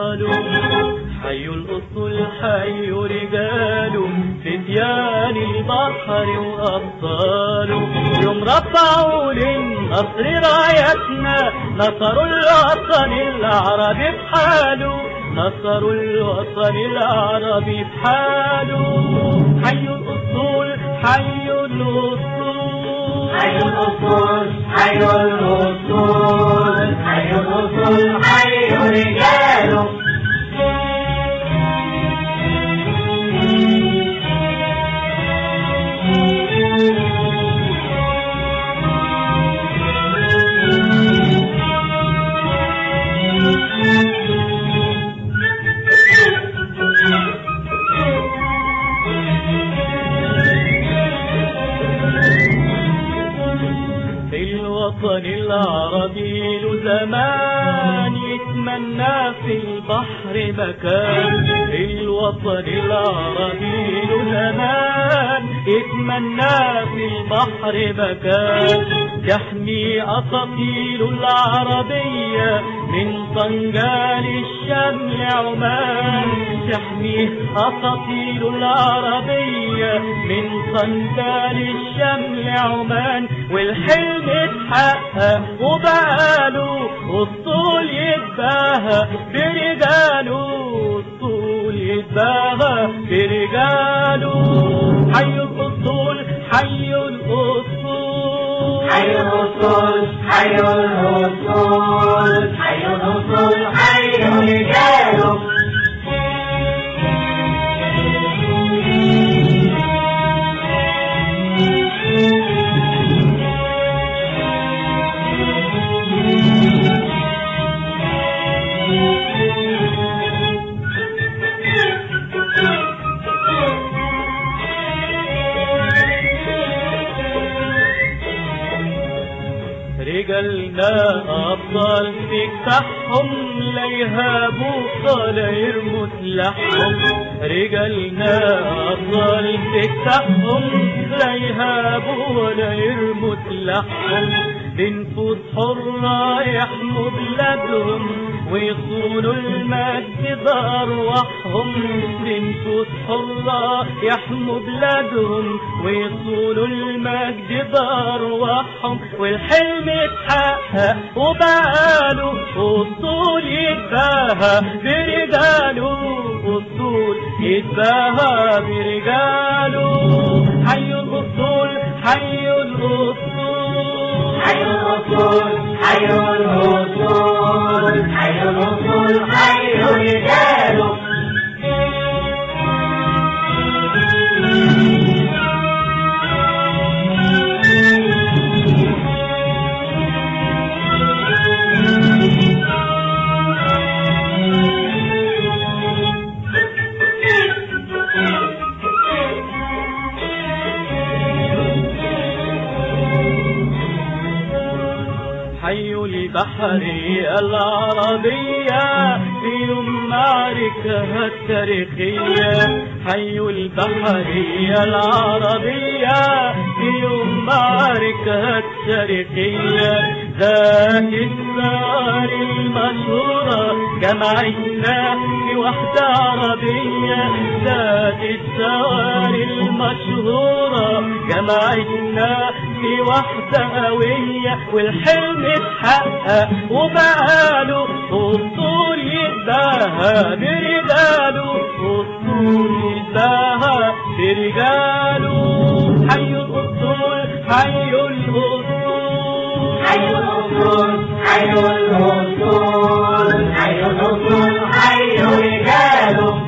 أبطال. حي الأسطول حي رجال فتيان البحر وأبطال. يوم رفعوا للنصر رايتنا نصروا الوطن العربي بحاله، نصروا الوطن العربي بحاله. حي الأسطول حي الأسطول حي الأسطول حي الأسطول حي الأسطول حي رجاله. الوطن العربي له زمان يتمنى في البحر مكان. الوطن العربي له زمان يتمنى في البحر مكان. تحمي أساطيل العربية من طنجة للشمل عمان. تحمي أساطيل العربية من طنجة للشمل عمان. والحلم اتحقق وبقاله والطول يتباهى برجاله، الطول يتباهى برجاله. حي الأسطول حي الأسطول حي الأسطول حي الأسطول حي الأسطول حي رجاله. رجالنا أبطال في كفاحهم لا يهابوا ولا يرموا سلاحهم. رجالنا أبطال في كفاحهم لا يهابوا ولا يرموا سلاحهم. بنفوس حرة يحموا بلادهم ويصونوا المجد بأرواحهم. بنفوس حرة يحموا بلادهم ويصونوا المجد بأرواحهم. والحلم اتحقق وبقاله والطول يتباهى برجاله، والطول يتباهى برجاله. حي الأسطول حي الأسطول حي الأسطول حي الأسطول حي الأسطول حي رجاله. حي البحر العربية في يوم معركة التاريخية. حي البحر العربية في يوم معركة التاريخية. ذات الثار المشهورة جمعتنا في وحدة عربية. ذات الثار المشهورة جمعتنا في وحدة قوية. والحلم اتحقق وبقاله والطول يتباهى برجاله، والطول يتباهى برجاله. حي الأسطول حي الأسطول حي الأسطول حي الأسطول حي الأسطول حي رجاله.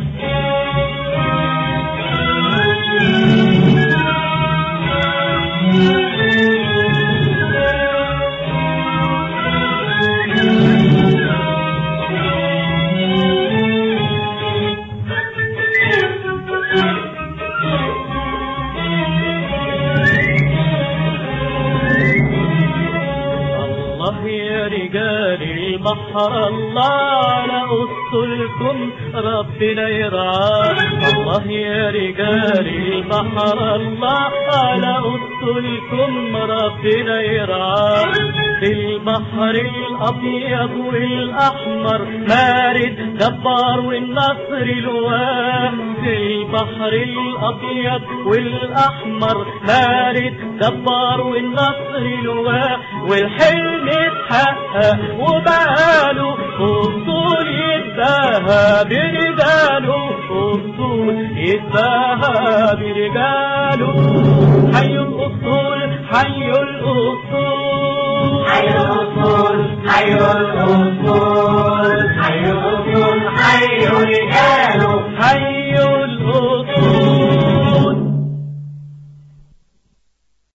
رجال البحر الله على أسطولكم ربنا يرعاه. الله يا رجال البحر الله على أسطولكم أصولكم ربنا يرعاه. في البحر الأبيض والأحمر مارد جبار والنصر لواه. في البحر الأبيض والأحمر مارد جبار والنصر لواه. والحلم اتحقق وبقاله أصول يتباهى برجاله، أصول يتباهى برجاله. حي الأصول حي الأصول حي الأصول حي الأصول